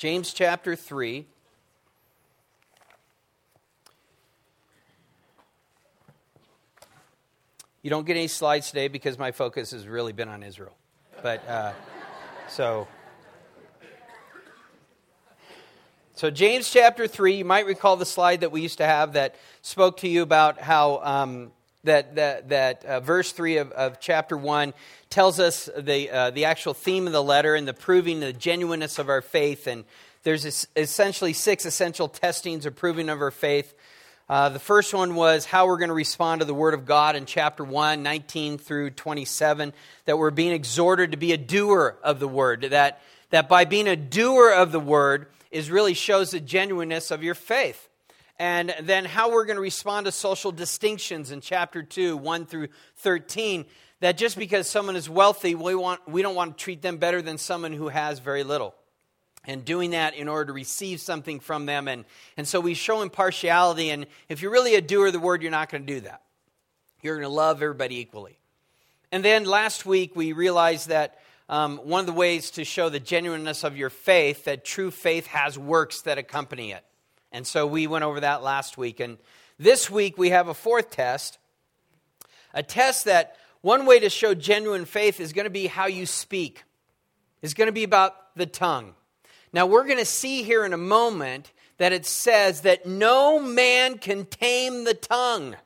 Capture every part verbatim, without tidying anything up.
James chapter three. You don't get any slides today because my focus has really been on Israel. But, uh, so... So James chapter three, you might recall the slide that we used to have that spoke to you about how um, that that, that uh, verse three of, of chapter one tells us the uh, the actual theme of the letter and the proving the genuineness of our faith. And there's es- essentially six essential testings or proving of our faith. Uh, the first one was how we're going to respond to the Word of God in chapter one, nineteen through twenty-seven, that we're being exhorted to be a doer of the Word, that, that by being a doer of the Word is really shows the genuineness of your faith. And then how we're going to respond to social distinctions in chapter two, one through thirteen, that just because someone is wealthy, we want we don't want to treat them better than someone who has very little. And doing that in order to receive something from them. And, and so we show impartiality. And if you're really a doer of the word, you're not going to do that. You're going to love everybody equally. And then last week we realized that um, one of the ways to show the genuineness of your faith, that true faith has works that accompany it. And so we went over that last week. And this week we have a fourth test. A test that one way to show genuine faith is going to be how you speak. It's going to be about the tongue. Now, we're going to see here in a moment that it says that no man can tame the tongue.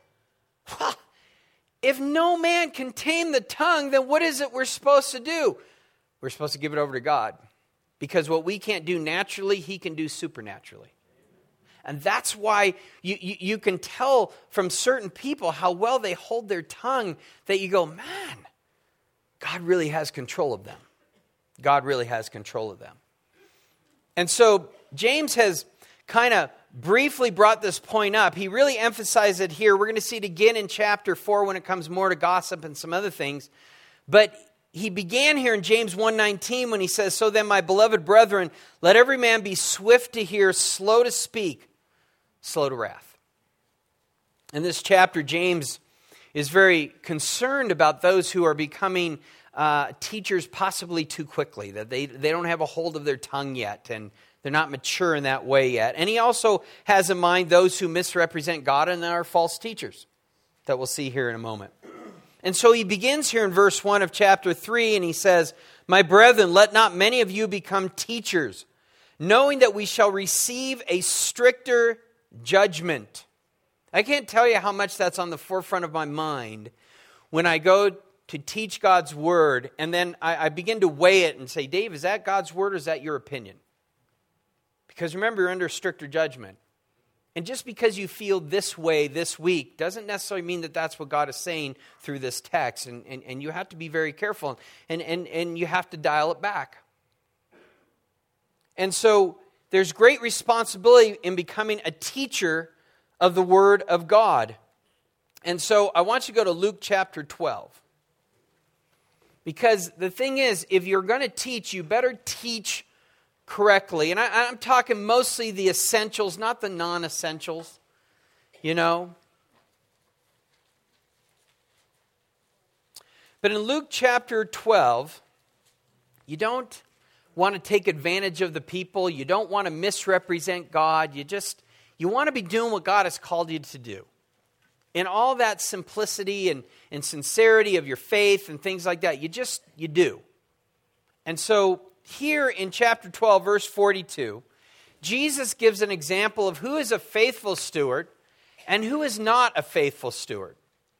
If no man can tame the tongue, then what is it we're supposed to do? We're supposed to give it over to God. Because what we can't do naturally, He can do supernaturally. And that's why you, you, you can tell from certain people how well they hold their tongue that you go, man, God really has control of them. God really has control of them. And so James has kind of briefly brought this point up. He really emphasized it here. We're going to see it again in chapter four when it comes more to gossip and some other things. But he began here in James one nineteen when he says, "So then, my beloved brethren, let every man be swift to hear, slow to speak, slow to wrath." In this chapter, James is very concerned about those who are becoming Uh, teachers possibly too quickly, that they, they don't have a hold of their tongue yet, and they're not mature in that way yet. And he also has in mind those who misrepresent God and are false teachers, that we'll see here in a moment. And so he begins here in verse one of chapter three, and he says, "My brethren, let not many of you become teachers, knowing that we shall receive a stricter judgment." I can't tell you how much that's on the forefront of my mind when I go to teach God's word, and then I, I begin to weigh it and say, Dave, is that God's word or is that your opinion? Because remember, you're under stricter judgment. And just because you feel this way this week doesn't necessarily mean that that's what God is saying through this text. And, and, and you have to be very careful, and, and, and you have to dial it back. And so there's great responsibility in becoming a teacher of the word of God. And so I want you to go to Luke chapter twelve. Because the thing is, if you're going to teach, you better teach correctly. And I, I'm talking mostly the essentials, not the non-essentials, you know. But in Luke chapter twelve, you don't want to take advantage of the people. You don't want to misrepresent God. You just, you want to be doing what God has called you to do. In all that simplicity and, and sincerity of your faith and things like that, you just, you do. And so here in chapter twelve, verse forty-two, Jesus gives an example of who is a faithful steward and who is not a faithful steward.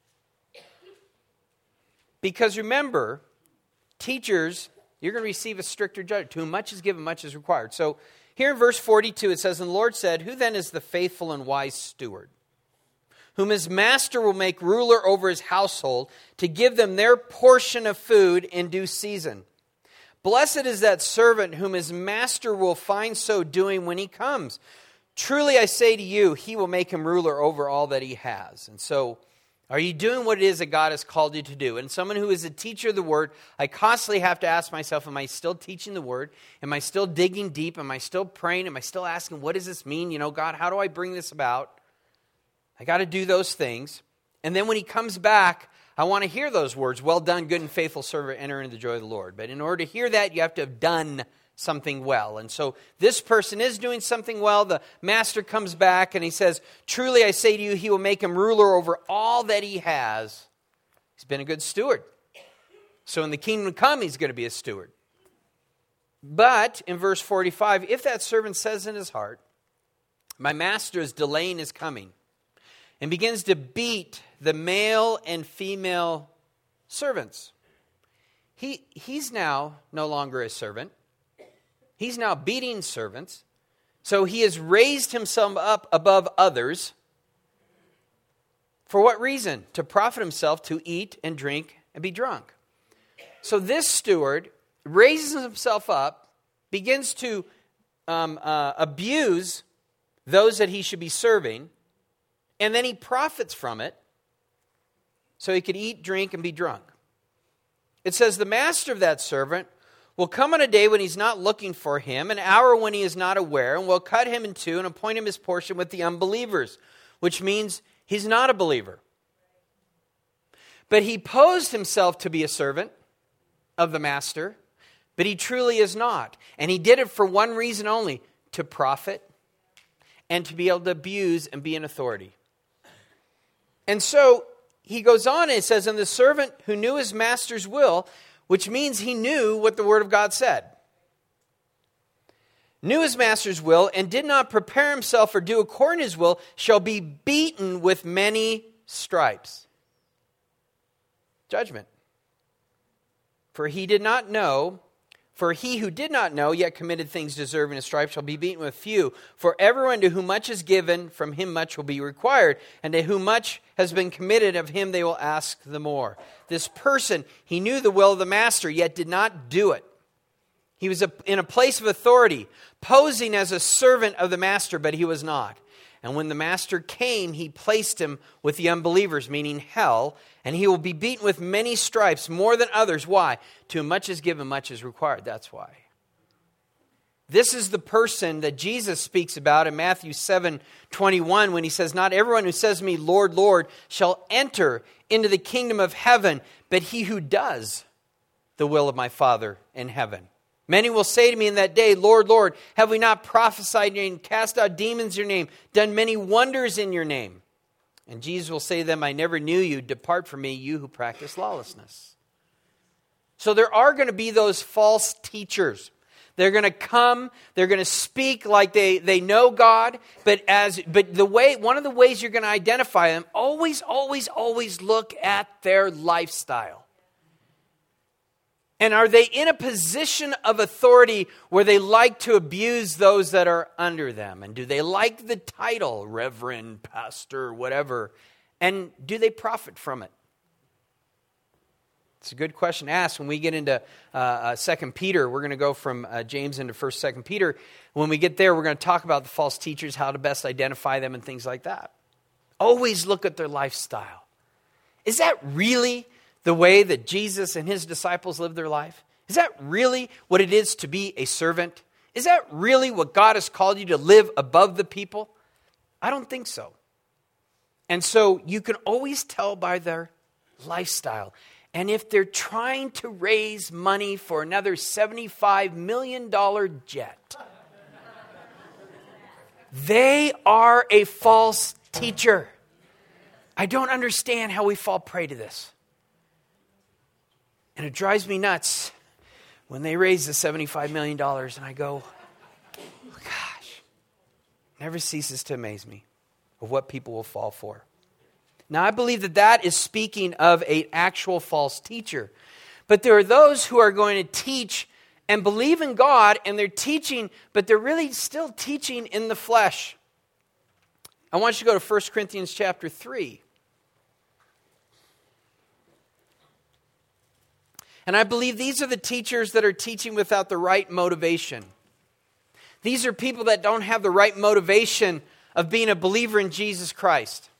Because remember, teachers, you're going to receive a stricter judgment. To whom much is given, much is required. So here in verse forty-two, it says, "And the Lord said, who then is the faithful and wise steward, whom his master will make ruler over his household, to give them their portion of food in due season? Blessed is that servant whom his master will find so doing when he comes. Truly I say to you, he will make him ruler over all that he has." And so, are you doing what it is that God has called you to do? And someone who is a teacher of the word, I constantly have to ask myself, am I still teaching the word? Am I still digging deep? Am I still praying? Am I still asking, what does this mean? You know, God, how do I bring this about? I got to do those things. And then when he comes back, I want to hear those words, "Well done, good and faithful servant, enter into the joy of the Lord." But in order to hear that, you have to have done something well. And so this person is doing something well. The master comes back and he says, truly I say to you, he will make him ruler over all that he has. He's been a good steward. So in the kingdom to come, he's going to be a steward. But in verse forty-five, if that servant says in his heart, my master is delaying his coming, and begins to beat the male and female servants, he, he's now no longer a servant. He's now beating servants. So he has raised himself up above others. For what reason? To profit himself, to eat and drink and be drunk. So this steward raises himself up, begins to um, uh, abuse those that he should be serving, and then he profits from it so he could eat, drink, and be drunk. It says the master of that servant will come on a day when he's not looking for him, an hour when he is not aware, and will cut him in two and appoint him his portion with the unbelievers, which means he's not a believer. But he posed himself to be a servant of the master, but he truly is not. And he did it for one reason only, to profit and to be able to abuse and be an authority. And so he goes on and it says, and the servant who knew his master's will, which means he knew what the word of God said, knew his master's will, and did not prepare himself or do according to his will, shall be beaten with many stripes. Judgment. For he did not know, for he who did not know, yet committed things deserving a stripe, shall be beaten with few. For everyone to whom much is given, from him much will be required. And to whom much has been committed, of him they will ask the more. This person, he knew the will of the master, yet did not do it. He was in a place of authority, posing as a servant of the master, but he was not. And when the master came, he placed him with the unbelievers, meaning hell, and he will be beaten with many stripes, more than others. Why? To whom much is given, much is required. That's why. This is the person that Jesus speaks about in Matthew seven twenty-one when he says, not everyone who says to me, Lord, Lord, shall enter into the kingdom of heaven, but he who does the will of my Father in heaven. Many will say to me in that day, Lord, Lord, have we not prophesied in your name, cast out demons in your name, done many wonders in your name? And Jesus will say to them, I never knew you. Depart from me, you who practice lawlessness. So there are going to be those false teachers. They're going to come, they're going to speak like they, they know God, but as but the way one of the ways you're going to identify them, always, always, always look at their lifestyle. And are they in a position of authority where they like to abuse those that are under them? And do they like the title, reverend, pastor, whatever? And do they profit from it? It's a good question to ask. When we get into uh, uh, Second Peter, we're going to go from uh, James into First, Second Peter. When we get there, we're going to talk about the false teachers, how to best identify them and things like that. Always look at their lifestyle. Is that really the way that Jesus and his disciples lived their life? Is that really what it is to be a servant? Is that really what God has called you to live above the people? I don't think so. And so you can always tell by their lifestyle. And if they're trying to raise money for another seventy-five million dollars jet, they are a false teacher. I don't understand how we fall prey to this. And it drives me nuts when they raise the seventy-five million dollars and I go, gosh, never ceases to amaze me of what people will fall for. Now, I believe that that is speaking of an actual false teacher. But there are those who are going to teach and believe in God, and they're teaching, but they're really still teaching in the flesh. I want you to go to First Corinthians chapter three. And I believe these are the teachers that are teaching without the right motivation. These are people that don't have the right motivation of being a believer in Jesus Christ.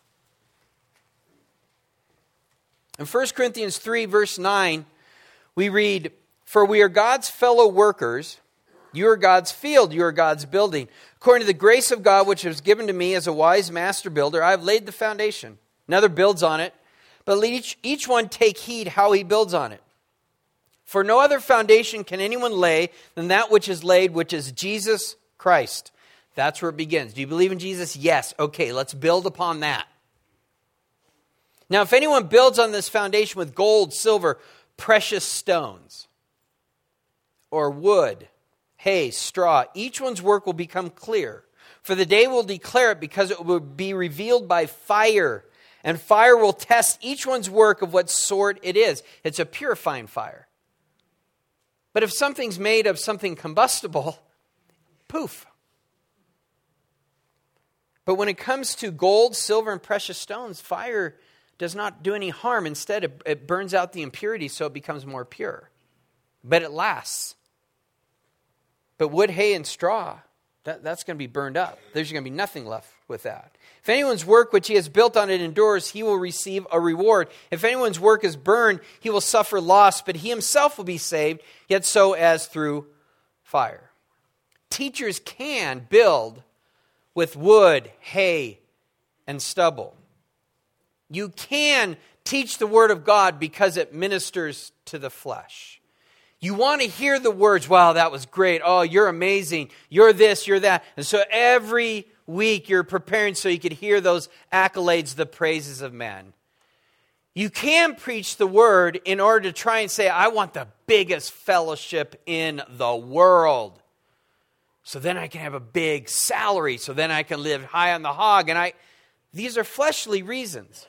In First Corinthians three, verse nine, we read, for we are God's fellow workers. You are God's field. You are God's building. According to the grace of God, which was given to me as a wise master builder, I have laid the foundation. Another builds on it. But let each, each one take heed how he builds on it. For no other foundation can anyone lay than that which is laid, which is Jesus Christ. That's where it begins. Do you believe in Jesus? Yes. Okay, let's build upon that. Now, if anyone builds on this foundation with gold, silver, precious stones, or wood, hay, straw, each one's work will become clear. For the day will declare it, because it will be revealed by fire. And fire will test each one's work of what sort it is. It's a purifying fire. But if something's made of something combustible, poof. But when it comes to gold, silver, and precious stones, fire does not do any harm. Instead, it, it burns out the impurity so it becomes more pure. But it lasts. But wood, hay, and straw, that, that's going to be burned up. There's going to be nothing left with that. If anyone's work which he has built on it endures, he will receive a reward. If anyone's work is burned, he will suffer loss, but he himself will be saved, yet so as through fire. Teachers can build with wood, hay, and stubble. You can teach the word of God because it ministers to the flesh. You want to hear the words, wow, that was great. Oh, you're amazing. You're this, you're that. And so every week you're preparing so you could hear those accolades, the praises of men. You can preach the word in order to try and say, I want the biggest fellowship in the world. So then I can have a big salary. So then I can live high on the hog. And I, these are fleshly reasons.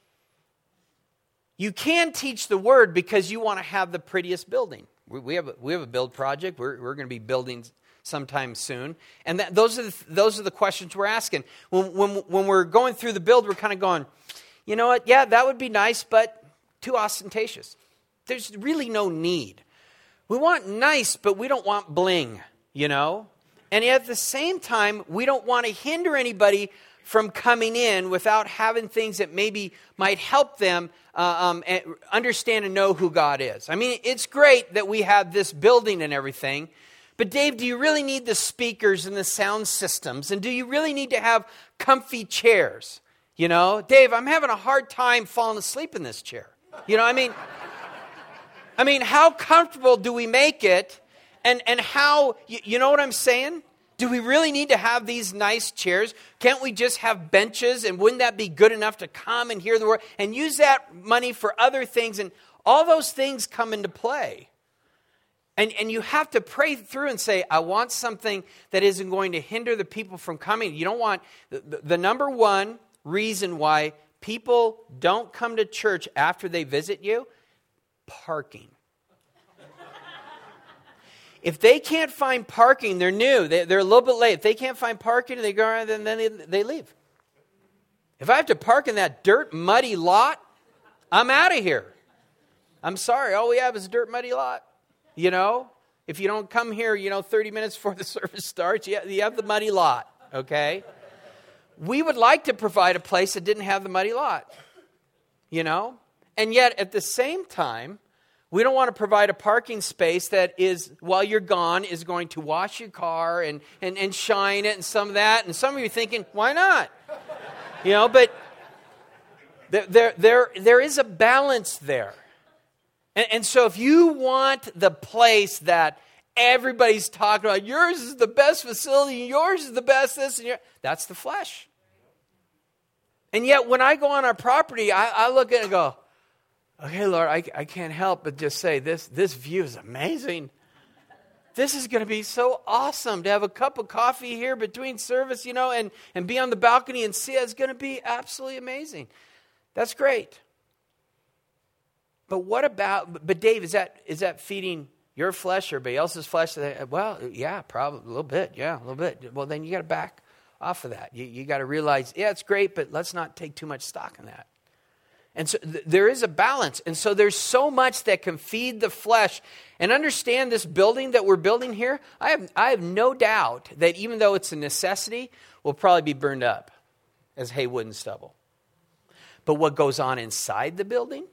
You can teach the word because you want to have the prettiest building. We, we have a, we have a build project. We're, we're going to be building sometime soon. And that, those are the, those are the questions we're asking. When, when, when we're going through the build, we're kind of going, you know what? Yeah, that would be nice, but too ostentatious. There's really no need. We want nice, but we don't want bling, you know? And at the same time, we don't want to hinder anybody from coming in without having things that maybe might help them uh, um, understand and know who God is. I mean, it's great that we have this building and everything, but Dave, do you really need the speakers and the sound systems? And do you really need to have comfy chairs? You know, Dave, I'm having a hard time falling asleep in this chair. You know, I mean, I mean, how comfortable do we make it? And and how, you, you know what I'm saying? Do we really need to have these nice chairs? Can't we just have benches? And wouldn't that be good enough to come and hear the word? And use that money for other things. And all those things come into play. And, and you have to pray through and say, I want something that isn't going to hinder the people from coming. You don't want, the, the, the number one reason why people don't come to church after they visit you, parking. If they can't find parking, they're new. They, they're a little bit late. If they can't find parking, they go around and then they, they leave. If I have to park in that dirt, muddy lot, I'm out of here. I'm sorry. All we have is a dirt, muddy lot. You know, if you don't come here, you know, thirty minutes before the service starts, you have, you have the muddy lot, okay? We would like to provide a place that didn't have the muddy lot, you know? And yet, at the same time, we don't want to provide a parking space that is, while you're gone, is going to wash your car and, and, and shine it and some of that. And some of you are thinking, why not? You know, but there, there, there, there is a balance there. And, and so if you want the place that everybody's talking about, yours is the best facility, yours is the best this, and your, that's the flesh. And yet when I go on our property, I, I look at it and go, okay, Lord, I, I can't help but just say this, this view is amazing. This is going to be so awesome to have a cup of coffee here between service, you know, and, and be on the balcony and see it. It's going to be absolutely amazing. That's great. But what about, but Dave, is that is that feeding your flesh or everybody else's flesh? Well, yeah, probably a little bit. Yeah, a little bit. Well, then you got to back off of that. You, you got to realize, yeah, it's great, but let's not take too much stock in that. And so th- there is a balance. And so there's so much that can feed the flesh. And understand this building that we're building here, I have, I have no doubt that even though it's a necessity, will probably be burned up as hay, wood, and stubble. But what goes on inside the building,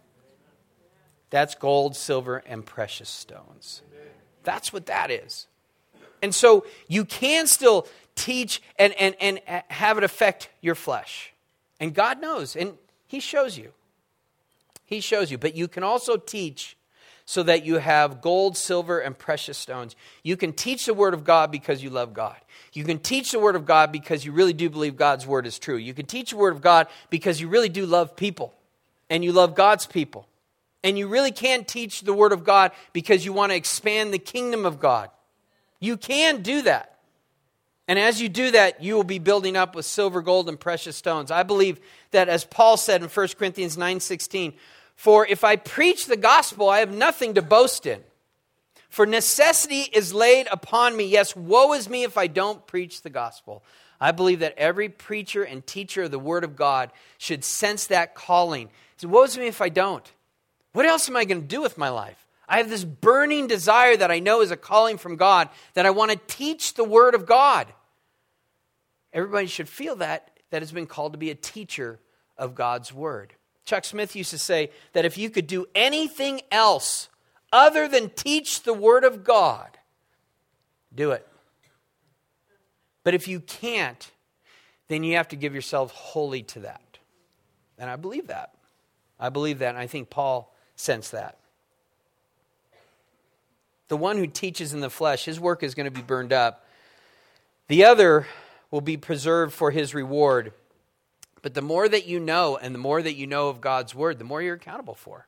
that's gold, silver, and precious stones. That's what that is. And so you can still teach and, and, and have it affect your flesh. And God knows. And He shows you. He shows you. But you can also teach so that you have gold, silver, and precious stones. You can teach the Word of God because you love God. You can teach the Word of God because you really do believe God's Word is true. You can teach the Word of God because you really do love people, and you love God's people. And you really can teach the Word of God because you want to expand the kingdom of God. You can do that. And as you do that, you will be building up with silver, gold, and precious stones. I believe that, as Paul said in First Corinthians nine sixteen, for if I preach the gospel, I have nothing to boast in. For necessity is laid upon me. Yes, woe is me if I don't preach the gospel. I believe that every preacher and teacher of the Word of God should sense that calling. So woe is me if I don't. What else am I going to do with my life? I have this burning desire that I know is a calling from God, that I want to teach the Word of God. Everybody should feel that, that has been called to be a teacher of God's Word. Chuck Smith used to say that if you could do anything else other than teach the Word of God, do it. But if you can't, then you have to give yourself wholly to that. And I believe that. I believe that, and I think Paul sensed that. The one who teaches in the flesh, his work is going to be burned up. The other will be preserved for his reward. But the more that you know, and the more that you know of God's Word, the more you're accountable for.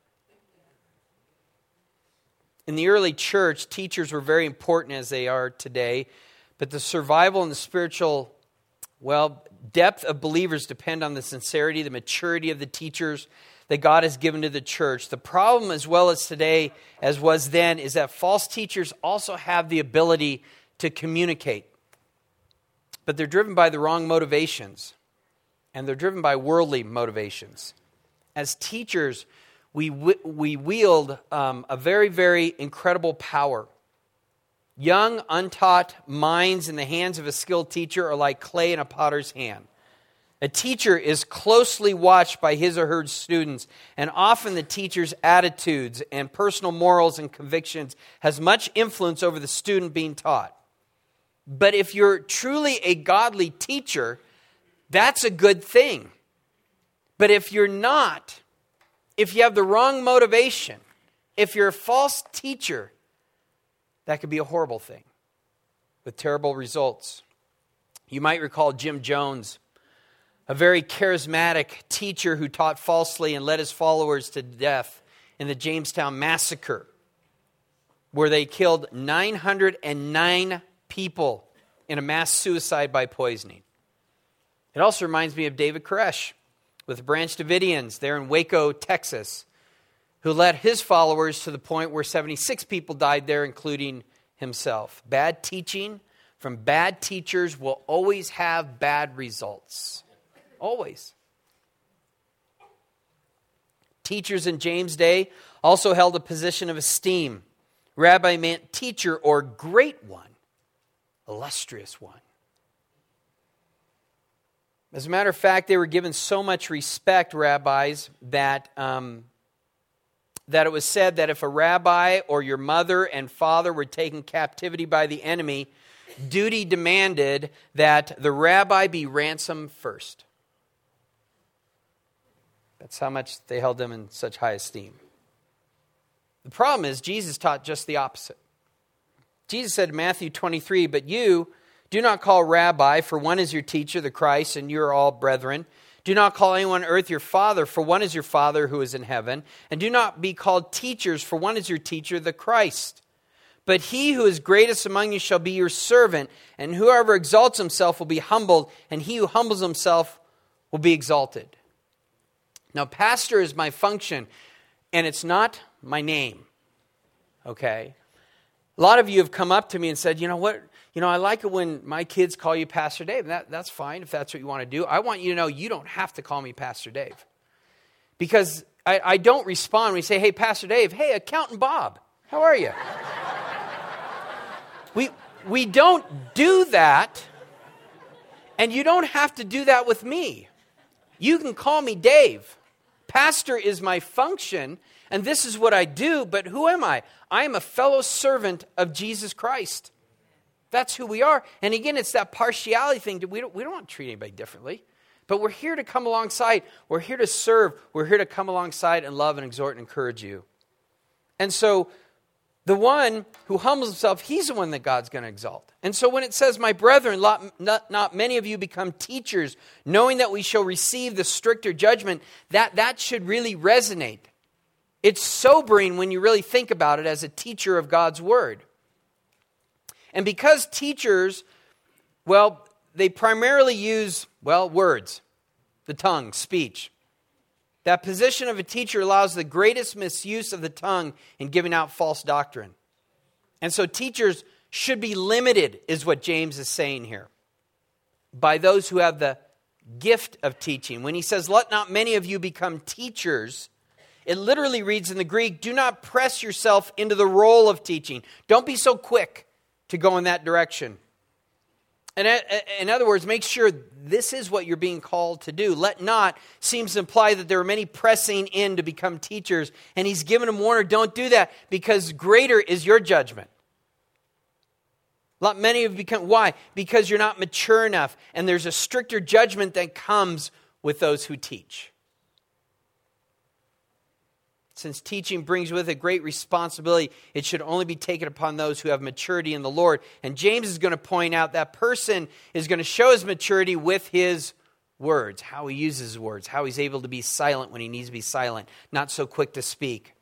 In the early church, teachers were very important as they are today. But the survival and the spiritual, well, depth of believers depend on the sincerity, the maturity of the teachers that God has given to the church. The problem, as well as today, as was then, is that false teachers also have the ability to communicate. But they're driven by the wrong motivations. And they're driven by worldly motivations. As teachers, we we wield um, a very, very incredible power. Young, untaught minds in the hands of a skilled teacher are like clay in a potter's hand. A teacher is closely watched by his or her students, and often the teacher's attitudes and personal morals and convictions has much influence over the student being taught. But if you're truly a godly teacher, that's a good thing. But if you're not, if you have the wrong motivation, if you're a false teacher, that could be a horrible thing with terrible results. You might recall Jim Jones, a very charismatic teacher who taught falsely and led his followers to death in the Jamestown Massacre, where they killed nine hundred nine people in a mass suicide by poisoning. It also reminds me of David Koresh with the Branch Davidians there in Waco, Texas, who led his followers to the point where seventy-six people died there, including himself. Bad teaching from bad teachers will always have bad results. Always. Teachers in James' day also held a position of esteem. Rabbi meant teacher or great one, illustrious one. As a matter of fact, they were given so much respect, rabbis, that um, that it was said that if a rabbi or your mother and father were taken captivity by the enemy, duty demanded that the rabbi be ransomed first. That's how much they held them in such high esteem. The problem is Jesus taught just the opposite. Jesus said in Matthew twenty-three, but you do not call rabbi, for one is your teacher, the Christ, and you are all brethren. Do not call anyone on earth your father, for one is your Father who is in heaven. And do not be called teachers, for one is your teacher, the Christ. But he who is greatest among you shall be your servant, and whoever exalts himself will be humbled, and he who humbles himself will be exalted. Now, pastor is my function, and it's not my name, okay? A lot of you have come up to me and said, you know what, you know, I like it when my kids call you Pastor Dave. That, that's fine if that's what you want to do. I want you to know you don't have to call me Pastor Dave. Because I, I don't respond when you say, hey, Pastor Dave, hey, Accountant Bob, how are you? we, we don't do that, and you don't have to do that with me. You can call me Dave. Pastor is my function, and this is what I do, but who am I? I am a fellow servant of Jesus Christ. That's who we are. And again, it's that partiality thing. We don't, we don't want to treat anybody differently, but we're here to come alongside. We're here to serve. We're here to come alongside and love and exhort and encourage you. And so the one who humbles himself, he's the one that God's going to exalt. And so when it says, my brethren, not, not, not many of you become teachers, knowing that we shall receive the stricter judgment, that, that should really resonate. It's sobering when you really think about it as a teacher of God's word. And because teachers, well, they primarily use, well, words, the tongue, speech. That position of a teacher allows the greatest misuse of the tongue in giving out false doctrine. And so teachers should be limited, is what James is saying here, by those who have the gift of teaching. When he says, let not many of you become teachers, it literally reads in the Greek, do not press yourself into the role of teaching. Don't be so quick to go in that direction. And in other words, make sure this is what you're being called to do. Let not seems to imply that there are many pressing in to become teachers. And he's given them warning, don't do that, because greater is your judgment. Let many have become, why? Because you're not mature enough. And there's a stricter judgment that comes with those who teach. Since teaching brings with it great responsibility, it should only be taken upon those who have maturity in the Lord. And James is going to point out that person is going to show his maturity with his words, how he uses his words, how he's able to be silent when he needs to be silent, not so quick to speak.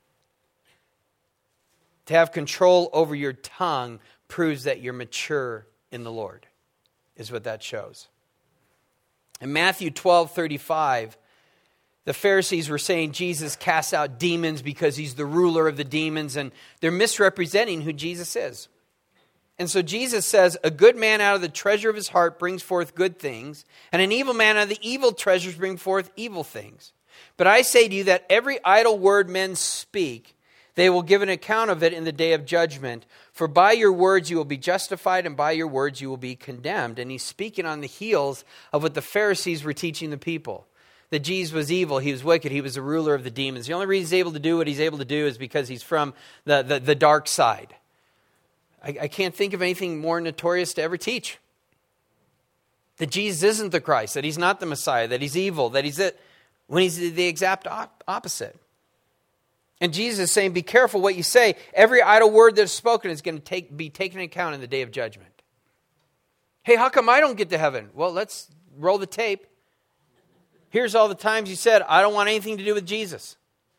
To have control over your tongue proves that you're mature in the Lord, is what that shows. In Matthew twelve thirty-five, the Pharisees were saying Jesus casts out demons because he's the ruler of the demons, and they're misrepresenting who Jesus is. And so Jesus says, a good man out of the treasure of his heart brings forth good things, and an evil man out of the evil treasures bring forth evil things. But I say to you that every idle word men speak, they will give an account of it in the day of judgment. For by your words you will be justified, and by your words you will be condemned. And he's speaking on the heels of what the Pharisees were teaching the people. That Jesus was evil, he was wicked, he was the ruler of the demons. The only reason he's able to do what he's able to do is because he's from the, the, the dark side. I, I can't think of anything more notorious to ever teach. That Jesus isn't the Christ, that he's not the Messiah, that he's evil, that he's it, when he's the exact op- opposite. And Jesus is saying, be careful what you say. Every idle word that is spoken is going to take, be taken into account in the day of judgment. Hey, how come I don't get to heaven? Well, let's roll the tape. Here's all the times you said, I don't want anything to do with Jesus.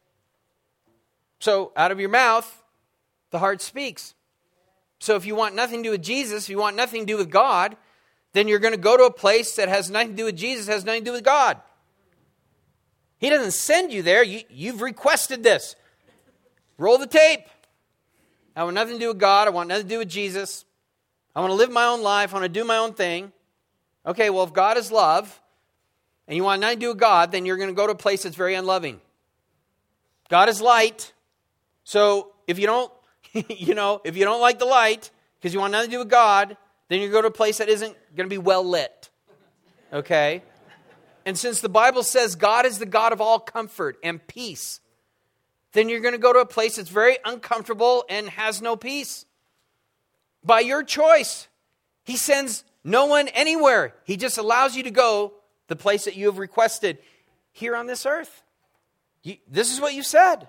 So out of your mouth, the heart speaks. So if you want nothing to do with Jesus, if you want nothing to do with God, then you're going to go to a place that has nothing to do with Jesus, has nothing to do with God. He doesn't send you there. You, you've requested this. Roll the tape. I want nothing to do with God. I want nothing to do with Jesus. I want to live my own life. I want to do my own thing. Okay, well, if God is love, and you want nothing to do with God, then you're going to go to a place that's very unloving. God is light. So if you don't, you know, if you don't like the light, because you want nothing to do with God, then you go to a place that isn't going to be well lit. Okay? And since the Bible says God is the God of all comfort and peace, then you're going to go to a place that's very uncomfortable and has no peace. By your choice. He sends no one anywhere. He just allows you to go the place that you have requested here on this earth. You, this is what you said.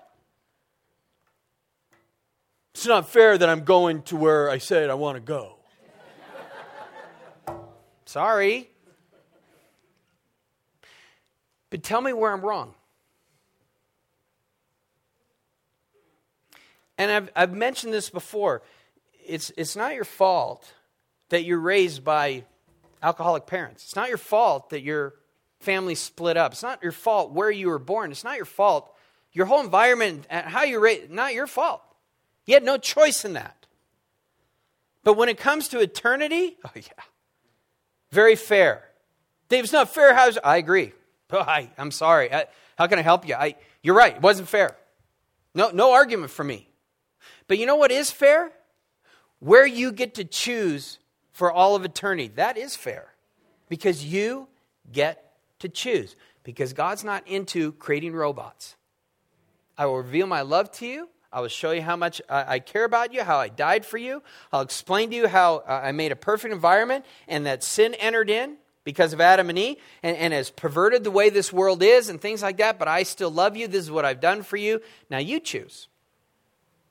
It's not fair that I'm going to where I said I want to go. Sorry. But tell me where I'm wrong. And I've, I've mentioned this before. It's, it's not your fault that you're raised by alcoholic parents. It's not your fault that your family split up. It's not your fault where you were born. It's not your fault. Your whole environment, how you raised, not your fault. You had no choice in that. But when it comes to eternity, oh yeah, very fair. Dave, it's not fair. How's I agree. Oh, I, I'm sorry. I, how can I help you? I, you're right. It wasn't fair. No, no argument for me. But you know what is fair? Where you get to choose for all of eternity. That is fair. Because you get to choose. Because God's not into creating robots. I will reveal my love to you. I will show you how much I care about you, how I died for you. I'll explain to you how I made a perfect environment and that sin entered in because of Adam and Eve and, and has perverted the way this world is and things like that. But I still love you. This is what I've done for you. Now you choose.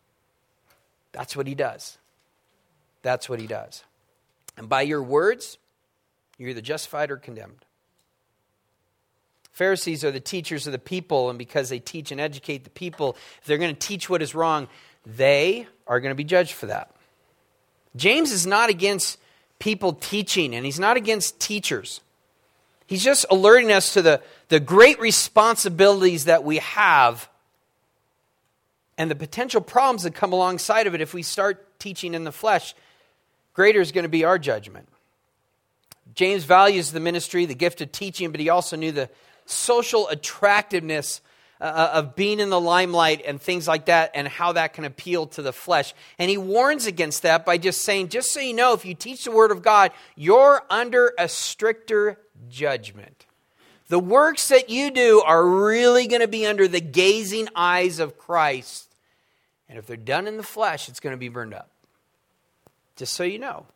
That's what he does. That's what he does. And by your words, you're either justified or condemned. Pharisees are the teachers of the people, and because they teach and educate the people, if they're going to teach what is wrong, they are going to be judged for that. James is not against people teaching, and he's not against teachers. He's just alerting us to the, the great responsibilities that we have and the potential problems that come alongside of it if we start teaching in the flesh. Greater is going to be our judgment. James values the ministry, the gift of teaching, but he also knew the social attractiveness uh, of being in the limelight and things like that and how that can appeal to the flesh. And he warns against that by just saying, just so you know, if you teach the Word of God, you're under a stricter judgment. The works that you do are really going to be under the gazing eyes of Christ. And if they're done in the flesh, it's going to be burned up. Just so you know.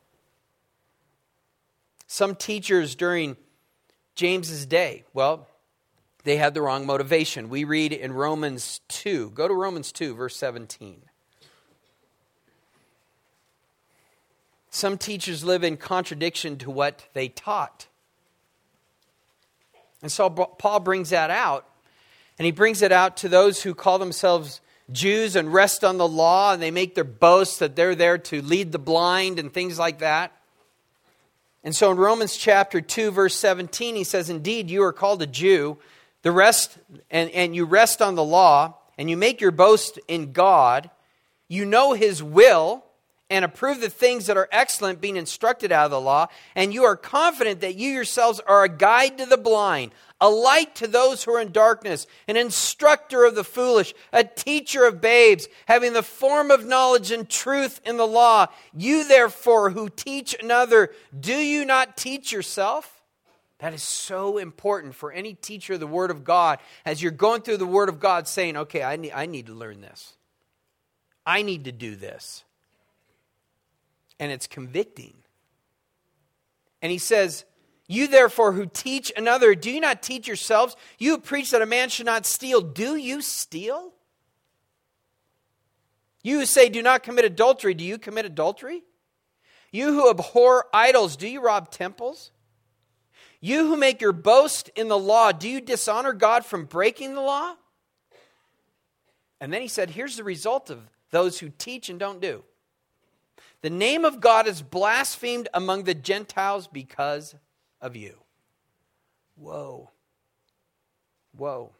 Some teachers during James's day, well, they had the wrong motivation. We read in Romans two. Go to Romans two, verse seventeen. Some teachers live in contradiction to what they taught. And so Paul brings that out. And he brings it out to those who call themselves Jews and rest on the law. And they make their boast that they're there to lead the blind and things like that. And so in Romans chapter two, verse seventeen, he says, indeed, you are called a Jew, the rest, and, and you rest on the law, and you make your boast in God. You know His will, and approve the things that are excellent, being instructed out of the law. And you are confident that you yourselves are a guide to the blind, a light to those who are in darkness, an instructor of the foolish, a teacher of babes, having the form of knowledge and truth in the law. You therefore who teach another, do you not teach yourself? That is so important for any teacher of the Word of God. As you're going through the Word of God saying, okay, I need, I need to learn this. I need to do this. And it's convicting. And he says, you therefore who teach another, do you not teach yourselves? You who preach that a man should not steal, do you steal? You who say do not commit adultery, do you commit adultery? You who abhor idols, do you rob temples? You who make your boast in the law, do you dishonor God from breaking the law? And then he said, here's the result of those who teach and don't do. The name of God is blasphemed among the Gentiles because of you. Whoa. Whoa.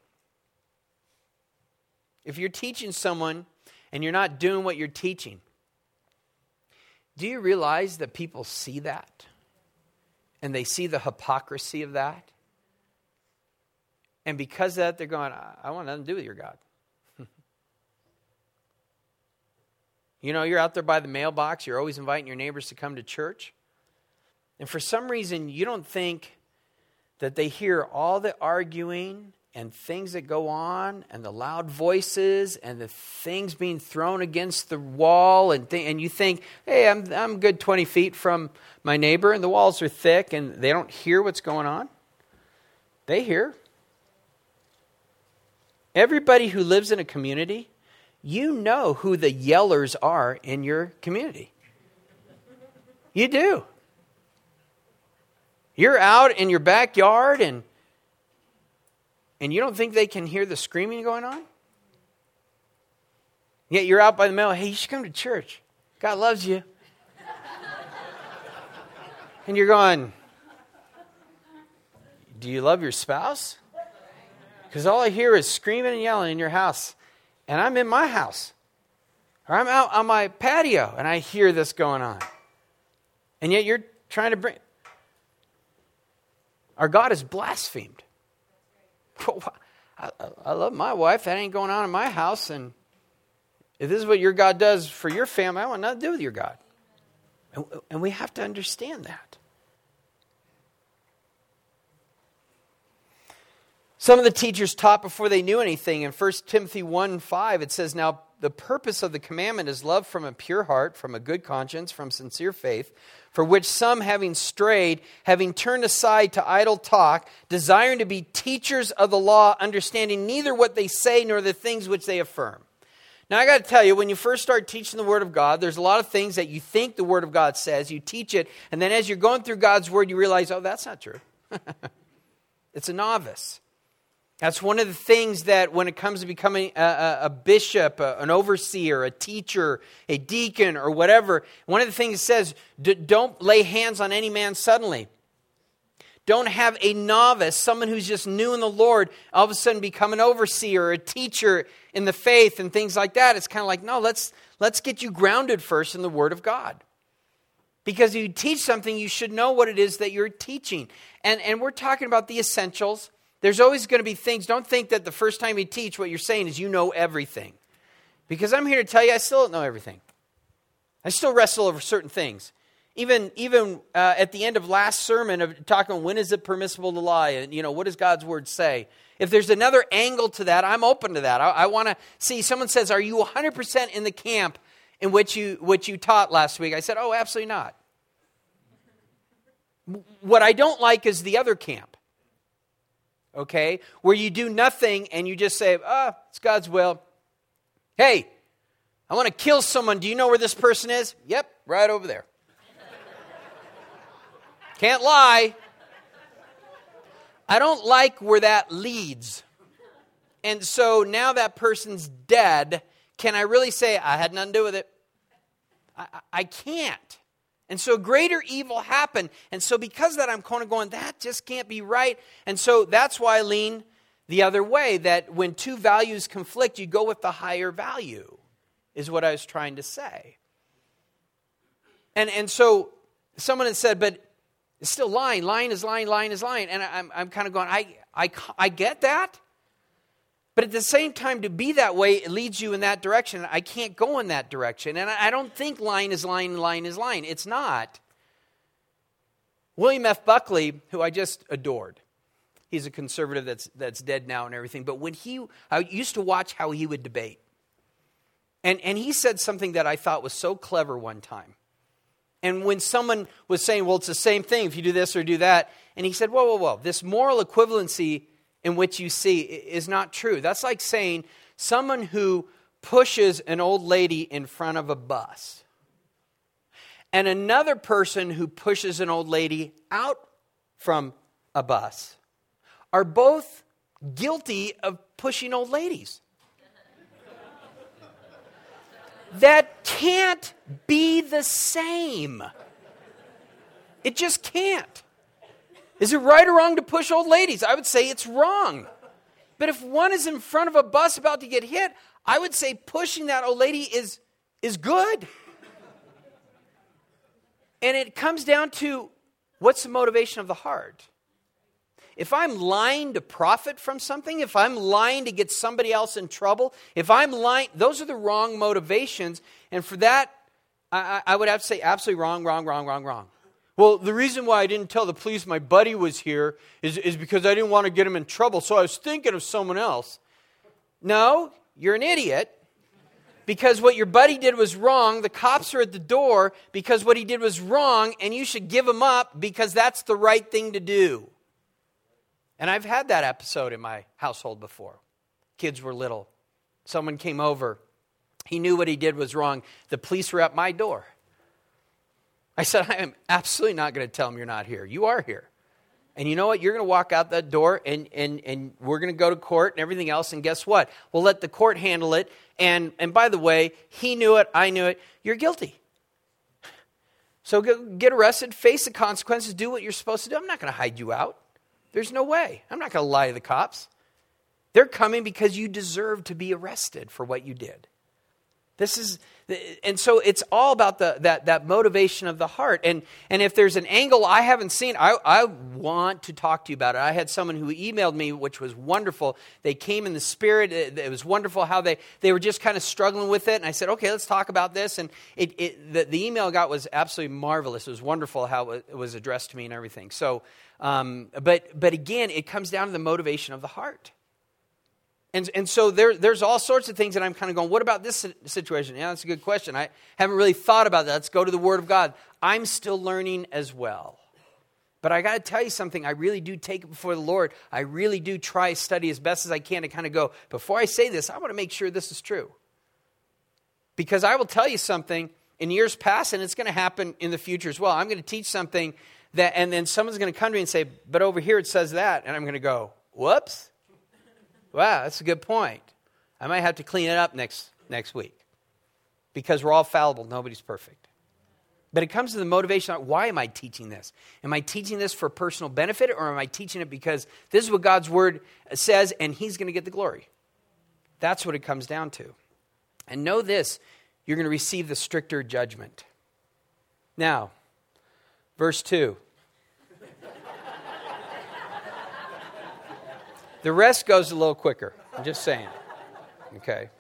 If you're teaching someone and you're not doing what you're teaching, do you realize that people see that? And they see the hypocrisy of that? And because of that, they're going, I want nothing to do with your God. You know, you're out there by the mailbox. You're always inviting your neighbors to come to church. And for some reason, you don't think that they hear all the arguing and things that go on and the loud voices and the things being thrown against the wall. And, th- and you think, hey, I'm, I'm good twenty feet from my neighbor and the walls are thick and they don't hear what's going on. They hear. Everybody who lives in a community, you know who the yellers are in your community. You do. You're out in your backyard and and you don't think they can hear the screaming going on? Yet you're out by the mail, hey, you should come to church. God loves you. And you're going, do you love your spouse? Because all I hear is screaming and yelling in your house. And I'm in my house. Or I'm out on my patio and I hear this going on. And yet you're trying to bring... Our God is blasphemed. I, I love my wife. That ain't going on in my house. And if this is what your God does for your family, I want nothing to do with your God. And, and we have to understand that. Some of the teachers taught before they knew anything. In First Timothy one five, it says, now the purpose of the commandment is love from a pure heart, from a good conscience, from sincere faith, for which some, having strayed, having turned aside to idle talk, desiring to be teachers of the law, understanding neither what they say nor the things which they affirm. Now, I got to tell you, when you first start teaching the Word of God, there's a lot of things that you think the Word of God says. You teach it, and then as you're going through God's Word, you realize, oh, that's not true. It's a novice. That's one of the things that when it comes to becoming a, a, a bishop, a, an overseer, a teacher, a deacon, or whatever, one of the things it says, d- don't lay hands on any man suddenly. Don't have a novice, someone who's just new in the Lord, all of a sudden become an overseer or a teacher in the faith and things like that. It's kind of like, no, let's let's get you grounded first in the Word of God. Because if you teach something, you should know what it is that you're teaching. And, and we're talking about the essentials. There's always going to be things. Don't think that the first time you teach, what you're saying is you know everything. Because I'm here to tell you, I still don't know everything. I still wrestle over certain things. Even even uh, at the end of last sermon of talking, when is it permissible to lie? And, you know, what does God's Word say? If there's another angle to that, I'm open to that. I, I want to see, someone says, are you one hundred percent in the camp in which you, which you taught last week? I said, oh, absolutely not. What I don't like is the other camp. Okay? Where you do nothing and you just say, ah, oh, it's God's will. Hey, I want to kill someone. Do you know where this person is? Yep, right over there. Can't lie. I don't like where that leads. And so now that person's dead, can I really say I had nothing to do with it? I, I can't. And so greater evil happened. And so because of that, I'm kind of going, that just can't be right. And so that's why I lean the other way, that when two values conflict, you go with the higher value, is what I was trying to say. And, and so someone had said, but it's still lying. Lying is lying, lying is lying. And I'm, I'm kind of going, I, I, I get that. But at the same time, to be that way, it leads you in that direction. I can't go in that direction. And I, I don't think lying is lying, lying is lying. It's not. William F. Buckley, who I just adored. He's a conservative that's, that's dead now and everything. But when he, I used to watch how he would debate. And, and he said something that I thought was so clever one time. And when someone was saying, well, it's the same thing if you do this or do that. And he said, whoa, whoa, whoa. This moral equivalency in which you see is not true. That's like saying someone who pushes an old lady in front of a bus and another person who pushes an old lady out from a bus are both guilty of pushing old ladies. That can't be the same. It just can't. Is it right or wrong to push old ladies? I would say it's wrong. But if one is in front of a bus about to get hit, I would say pushing that old lady is, is good. And it comes down to what's the motivation of the heart. If I'm lying to profit from something, if I'm lying to get somebody else in trouble, if I'm lying, those are the wrong motivations. And for that, I, I would have to say absolutely wrong, wrong, wrong, wrong, wrong. Well, the reason why I didn't tell the police my buddy was here is, is because I didn't want to get him in trouble. So I was thinking of someone else. No, you're an idiot. Because what your buddy did was wrong. The cops are at the door because what he did was wrong. And you should give him up because that's the right thing to do. And I've had that episode in my household before. Kids were little. Someone came over. He knew what he did was wrong. The police were at my door. I said, I am absolutely not going to tell them you're not here. You are here. And you know what? You're going to walk out that door and, and, and we're going to go to court and everything else. And guess what? We'll let the court handle it. And, and by the way, he knew it. I knew it. You're guilty. So go, get arrested, face the consequences, do what you're supposed to do. I'm not going to hide you out. There's no way. I'm not going to lie to the cops. They're coming because you deserve to be arrested for what you did. This is, and so it's all about the that that motivation of the heart. And and if there's an angle I haven't seen, I, I want to talk to you about it. I had someone who emailed me, which was wonderful. They came in the spirit. It, it was wonderful how they, they were just kind of struggling with it. And I said, okay, let's talk about this. And it, it the, the email I got was absolutely marvelous. It was wonderful how it was addressed to me and everything. So, um, but but again, it comes down to the motivation of the heart. And and so there there's all sorts of things that I'm kind of going, what about this situation? Yeah, that's a good question. I haven't really thought about that. Let's go to the Word of God. I'm still learning as well. But I got to tell you something. I really do take it before the Lord. I really do try to study as best as I can to kind of go, before I say this, I want to make sure this is true. Because I will tell you something in years past, and it's going to happen in the future as well. I'm going to teach something that, and then someone's going to come to me and say, but over here it says that. And I'm going to go, whoops. Wow, that's a good point. I might have to clean it up next next week. Because we're all fallible. Nobody's perfect. But it comes to the motivation, why am I teaching this? Am I teaching this for personal benefit, or am I teaching it because this is what God's word says and he's going to get the glory? That's what it comes down to. And know this, you're going to receive the stricter judgment. Now, verse two. The rest goes a little quicker. I'm just saying. Okay.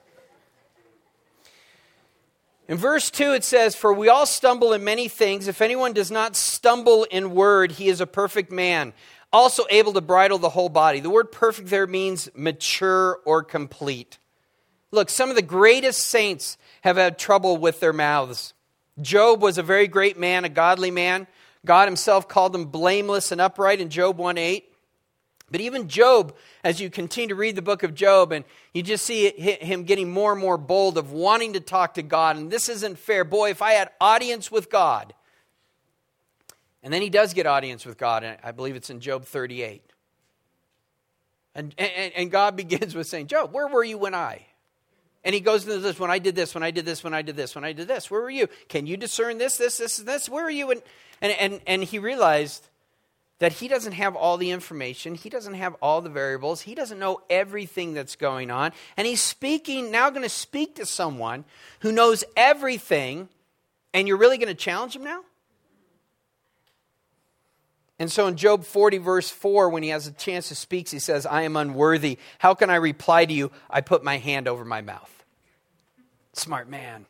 In verse two it says, for we all stumble in many things. If anyone does not stumble in word, he is a perfect man, also able to bridle the whole body. The word perfect there means mature or complete. Look, some of the greatest saints have had trouble with their mouths. Job was a very great man, a godly man. God himself called him blameless and upright in Job one eight. But even Job, as you continue to read the book of Job, and you just see him getting more and more bold of wanting to talk to God, and this isn't fair. Boy, if I had audience with God. And then he does get audience with God, and I believe it's in Job thirty-eight. And, and, and God begins with saying, Job, where were you when I? And he goes into this, when I did this, when I did this, when I did this, when I did this. Where were you? Can you discern this, this, this, this? Where are you? And, and, and, and he realized that he doesn't have all the information. He doesn't have all the variables. He doesn't know everything that's going on. And he's speaking, now going to speak to someone who knows everything, and you're really going to challenge him now? And so in Job forty, verse four, when he has a chance to speak, he says, I am unworthy. How can I reply to you? I put my hand over my mouth. Smart man.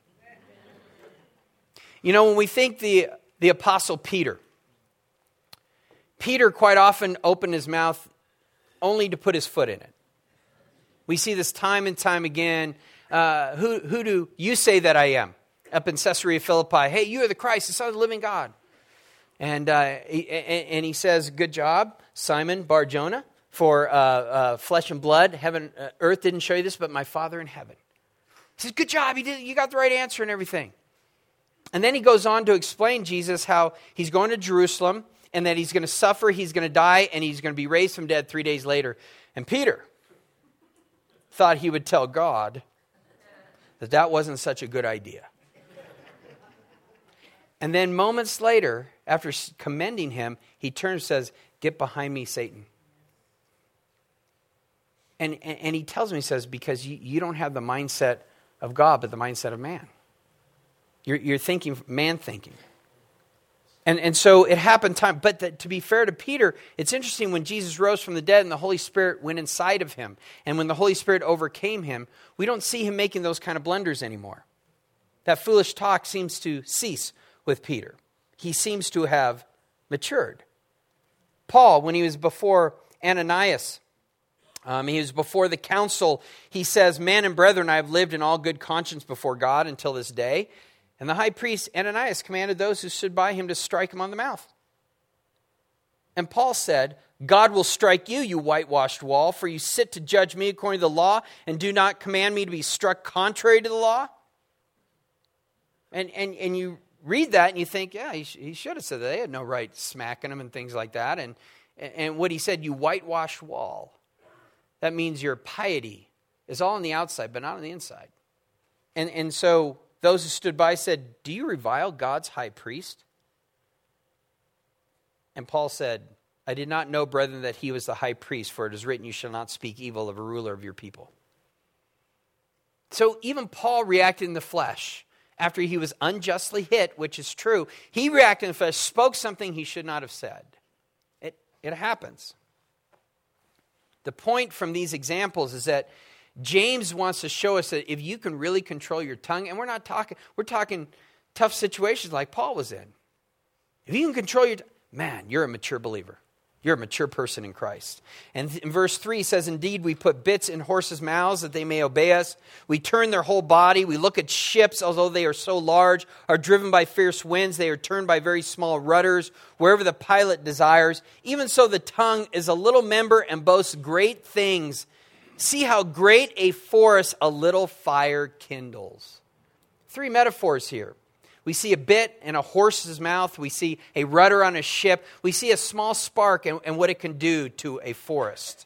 You know, when we think the, the Apostle Peter, Peter quite often opened his mouth only to put his foot in it. We see this time and time again. Uh, who, who do you say that I am? Up in Caesarea Philippi. Hey, you are the Christ, the Son of the living God. And uh, he, and he says, good job, Simon Bar-Jonah, for uh, uh, flesh and blood. Heaven, uh, earth didn't show you this, but my Father in heaven. He says, good job, you, did, you got the right answer and everything. And then he goes on to explain Jesus how he's going to Jerusalem, and that he's going to suffer, he's going to die, and he's going to be raised from dead three days later. And Peter thought he would tell God that that wasn't such a good idea. And then moments later, after commending him, he turns and says, get behind me, Satan. And, and, and he tells me, he says, because you, you don't have the mindset of God, but the mindset of man. You're, you're thinking, man thinking. And, and so it happened time. But the, to be fair to Peter, it's interesting when Jesus rose from the dead and the Holy Spirit went inside of him. And when the Holy Spirit overcame him, we don't see him making those kind of blunders anymore. That foolish talk seems to cease with Peter. He seems to have matured. Paul, when he was before Ananias, um, he was before the council, he says, man and brethren, I have lived in all good conscience before God until this day. And the high priest Ananias commanded those who stood by him to strike him on the mouth. And Paul said, God will strike you, you whitewashed wall, for you sit to judge me according to the law and do not command me to be struck contrary to the law. And and, and you read that and you think, yeah, he, sh- he should have said that. They had no right smacking him and things like that. And, and what he said, you whitewashed wall. That means your piety is all on the outside, but not on the inside. And and so those who stood by said, do you revile God's high priest? And Paul said, I did not know, brethren, that he was the high priest, for it is written, you shall not speak evil of a ruler of your people. So even Paul reacted in the flesh after he was unjustly hit, which is true. He reacted in the flesh, spoke something he should not have said. It, it happens. The point from these examples is that James wants to show us that if you can really control your tongue, and we're not talking, we're talking tough situations like Paul was in. If you can control your tongue, man, you're a mature believer. You're a mature person in Christ. And in verse three says, indeed, we put bits in horses' mouths that they may obey us. We turn their whole body. We look at ships, although they are so large, are driven by fierce winds. They are turned by very small rudders, wherever the pilot desires. Even so, the tongue is a little member and boasts great things. See how great a forest a little fire kindles. Three metaphors here. We see a bit in a horse's mouth. We see a rudder on a ship. We see a small spark and, and what it can do to a forest.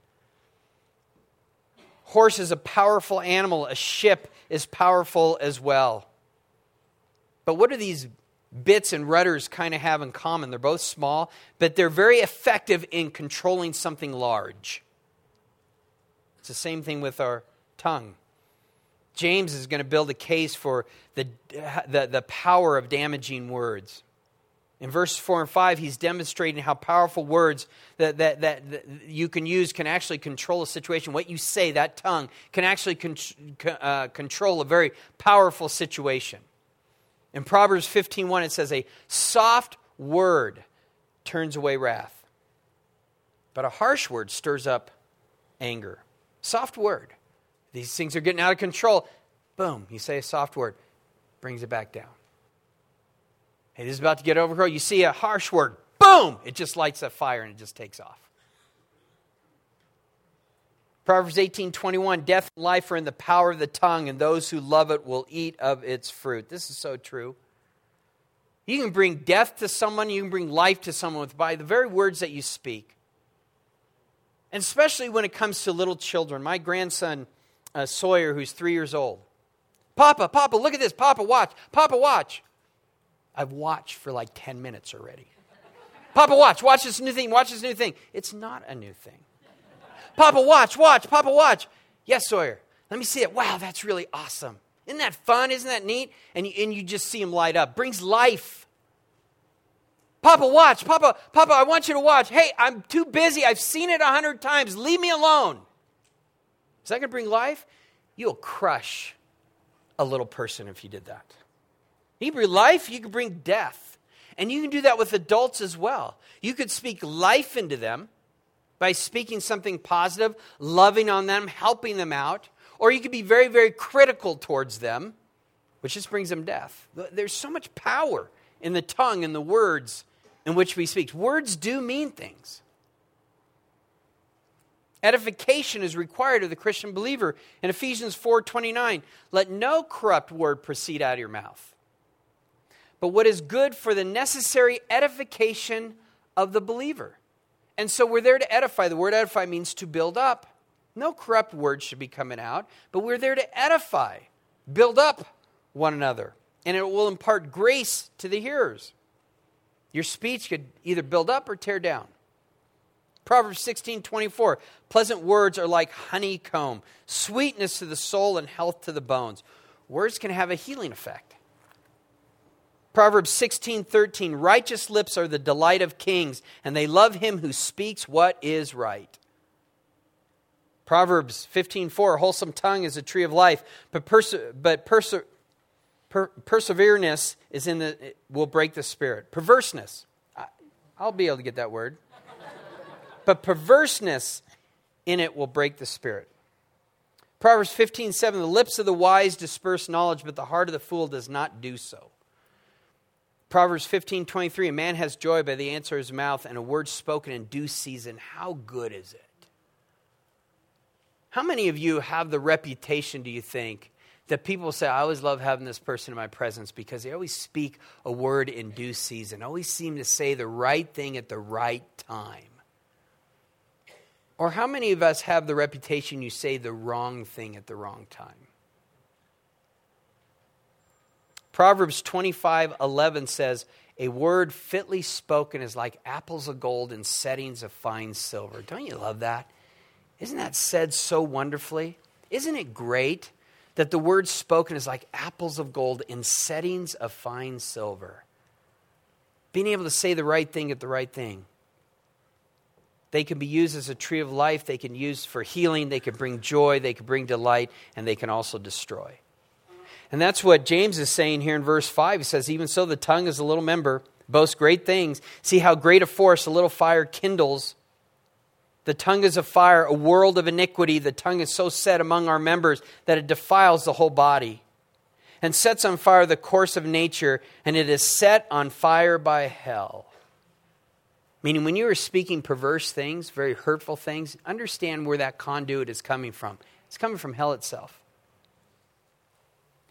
Horse is a powerful animal. A ship is powerful as well. But what do these bits and rudders kind of have in common? They're both small, but they're very effective in controlling something large. It's the same thing with our tongue. James is going to build a case for the, the, the power of damaging words. In verses four and five, he's demonstrating how powerful words that, that, that, that you can use can actually control a situation. What you say, that tongue, can actually con- uh, control a very powerful situation. In Proverbs fifteen one, it says, a soft word turns away wrath, but a harsh word stirs up anger. Soft word. These things are getting out of control. Boom, you say a soft word, brings it back down. Hey, this is about to get overgrown. You see a harsh word, boom, it just lights a fire and it just takes off. Proverbs eighteen twenty-one, death and life are in the power of the tongue, and those who love it will eat of its fruit. This is so true. You can bring death to someone, you can bring life to someone with by the very words that you speak. And especially when it comes to little children. My grandson, uh, Sawyer, who's three years old. Papa, Papa, look at this. Papa, watch. Papa, watch. I've watched for like ten minutes already. Papa, watch. Watch this new thing. Watch this new thing. It's not a new thing. Papa, watch. Watch. Papa, watch. Yes, Sawyer. Let me see it. Wow, that's really awesome. Isn't that fun? Isn't that neat? And you, and you just see him light up. Brings life. Papa, watch. Papa, Papa, I want you to watch. Hey, I'm too busy. I've seen it a hundred times. Leave me alone. Is that going to bring life? You'll crush a little person if you did that. You can bring life, you can bring death. And you can do that with adults as well. You could speak life into them by speaking something positive, loving on them, helping them out. Or you could be very, very critical towards them, which just brings them death. There's so much power in the tongue and the words in which we speak. Words do mean things. Edification is required of the Christian believer. In Ephesians four twenty-nine, let no corrupt word proceed out of your mouth, but what is good for the necessary edification of the believer. And so we're there to edify. The word edify means to build up. No corrupt words should be coming out, but we're there to edify, build up one another, and it will impart grace to the hearers. Your speech could either build up or tear down. Proverbs sixteen twenty-four, pleasant words are like honeycomb, sweetness to the soul and health to the bones. Words can have a healing effect. Proverbs sixteen thirteen, righteous lips are the delight of kings, and they love him who speaks what is right. Proverbs fifteen four, wholesome tongue is a tree of life, but perse- but perse- per- persevereness is in the will break the spirit. Perverseness, I, I'll be able to get that word. But perverseness in it will break the spirit. Proverbs fifteen seven, the lips of the wise disperse knowledge, but the heart of the fool does not do so. Proverbs fifteen twenty-three, a man has joy by the answer of his mouth, and a word spoken in due season. How good is it? How many of you have the reputation, do you think, that people say, I always love having this person in my presence because they always speak a word in due season, always seem to say the right thing at the right time? Or how many of us have the reputation you say the wrong thing at the wrong time? Proverbs twenty-five eleven says, a word fitly spoken is like apples of gold in settings of fine silver. Don't you love that? Isn't that said so wonderfully? Isn't it great that the word spoken is like apples of gold in settings of fine silver? Being able to say the right thing at the right thing. They can be used as a tree of life. They can be used for healing. They can bring joy. They can bring delight. And they can also destroy. And that's what James is saying here in verse five. He says, even so the tongue is a little member, boasts great things. See how great a force a little fire kindles. The tongue is a fire, a world of iniquity. The tongue is so set among our members that it defiles the whole body and sets on fire the course of nature, and it is set on fire by hell. Meaning when you are speaking perverse things, very hurtful things, understand where that conduit is coming from. It's coming from hell itself.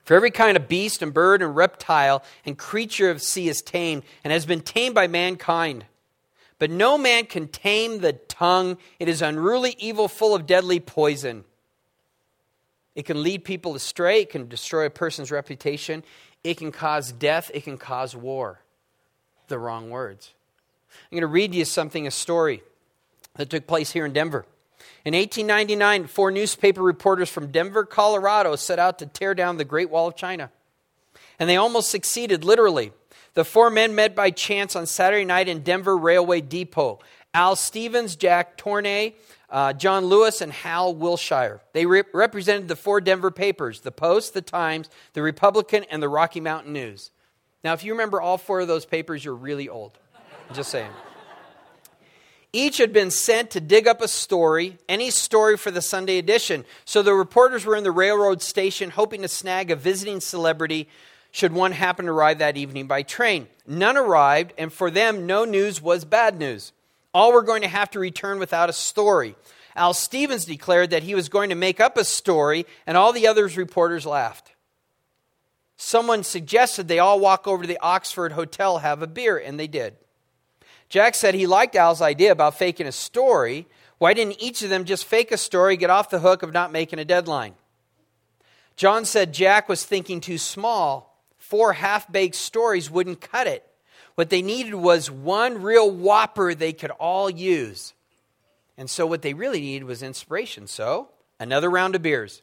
For every kind of beast and bird and reptile and creature of sea is tamed and has been tamed by mankind. But no man can tame the tongue. It is unruly, evil, full of deadly poison. It can lead people astray. It can destroy a person's reputation. It can cause death. It can cause war. The wrong words. I'm going to read you something, a story that took place here in Denver. In eighteen ninety-nine, four newspaper reporters from Denver, Colorado, set out to tear down the Great Wall of China. And they almost succeeded, literally. The four men met by chance on Saturday night in Denver Railway Depot. Al Stevens, Jack Tornay, uh, John Lewis, and Hal Wilshire. They re- represented the four Denver papers, the Post, the Times, the Republican, and the Rocky Mountain News. Now, if you remember all four of those papers, you're really old. I'm just saying. Each had been sent to dig up a story, any story for the Sunday edition. So the reporters were in the railroad station hoping to snag a visiting celebrity should one happen to arrive that evening by train. None arrived, and for them, no news was bad news. All were going to have to return without a story. Al Stevens declared that he was going to make up a story, and all the other reporters laughed. Someone suggested they all walk over to the Oxford Hotel, have a beer, and they did. Jack said he liked Al's idea about faking a story. Why didn't each of them just fake a story, get off the hook of not making a deadline? John said Jack was thinking too small. Four half-baked stories wouldn't cut it. What they needed was one real whopper they could all use. And so what they really needed was inspiration. So, another round of beers.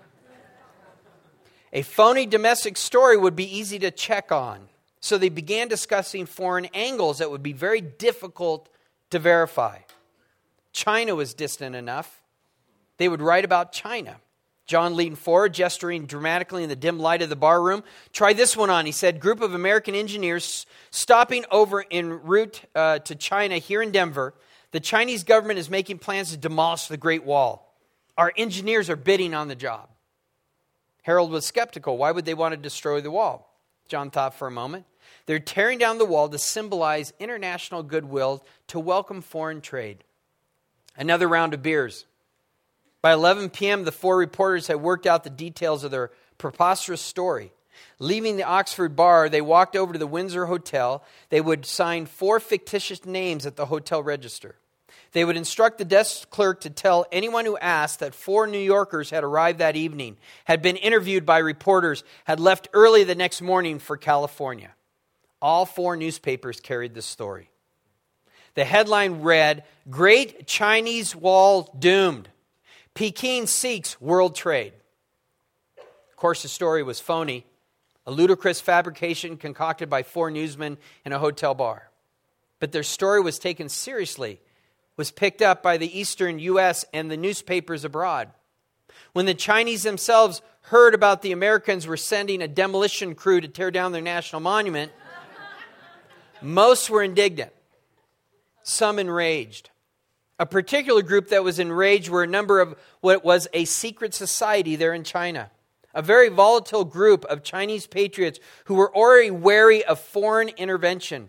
A phony domestic story would be easy to check on. So they began discussing foreign angles that would be very difficult to verify. China was distant enough. They would write about China. John leaned forward, gesturing dramatically in the dim light of the bar room. Try this one on, he said. Group of American engineers stopping over en route uh, to China here in Denver. The Chinese government is making plans to demolish the Great Wall. Our engineers are bidding on the job. Harold was skeptical. Why would they want to destroy the wall? John thought for a moment. They're tearing down the wall to symbolize international goodwill, to welcome foreign trade. Another round of beers. By eleven p.m., the four reporters had worked out the details of their preposterous story. Leaving the Oxford bar, they walked over to the Windsor Hotel. They would sign four fictitious names at the hotel register. They would instruct the desk clerk to tell anyone who asked that four New Yorkers had arrived that evening, had been interviewed by reporters, had left early the next morning for California. All four newspapers carried the story. The headline read, Great Chinese Wall Doomed. Peking seeks world trade. Of course, the story was phony, a ludicrous fabrication concocted by four newsmen in a hotel bar. But their story was taken seriously, was picked up by the eastern U S and the newspapers abroad. When the Chinese themselves heard about the Americans were sending a demolition crew to tear down their national monument, most were indignant, some enraged. A particular group that was enraged were a number of what was a secret society there in China. A very volatile group of Chinese patriots who were already wary of foreign intervention.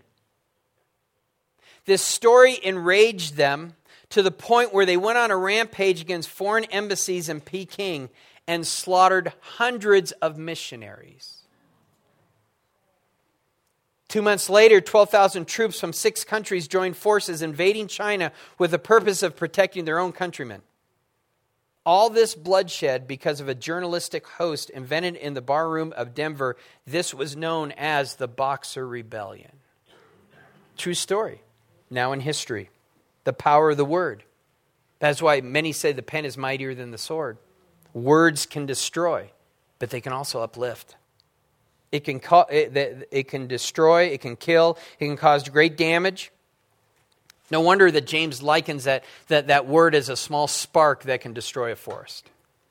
This story enraged them to the point where they went on a rampage against foreign embassies in Peking and slaughtered hundreds of missionaries. Two months later, twelve thousand troops from six countries joined forces invading China with the purpose of protecting their own countrymen. All this bloodshed because of a journalistic host invented in the barroom of Denver. This was known as the Boxer Rebellion. True story. Now in history. The power of the word. That's why many say the pen is mightier than the sword. Words can destroy, but they can also uplift. It can, co- it, it can destroy, it can kill, it can cause great damage. No wonder that James likens that, that, that word as a small spark that can destroy a forest.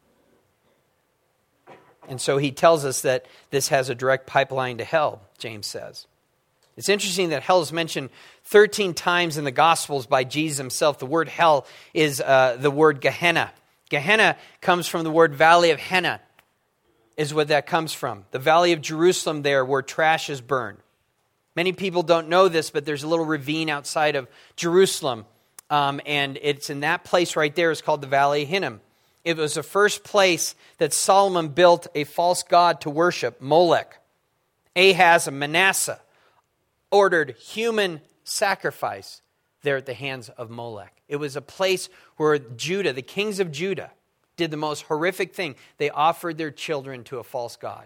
And so he tells us that this has a direct pipeline to hell, James says. It's interesting that hell is mentioned thirteen times in the Gospels by Jesus himself. The word hell is uh, the word Gehenna. Gehenna comes from the word Valley of Henna, is what that comes from. The Valley of Jerusalem there where trash is burned. Many people don't know this, but there's a little ravine outside of Jerusalem. Um, and it's in that place right there. It's called the Valley of Hinnom. It was the first place that Solomon built a false god to worship, Molech. Ahaz and Manasseh ordered human sacrifice there at the hands of Molech. It was a place where Judah, the kings of Judah, did the most horrific thing. They offered their children to a false god.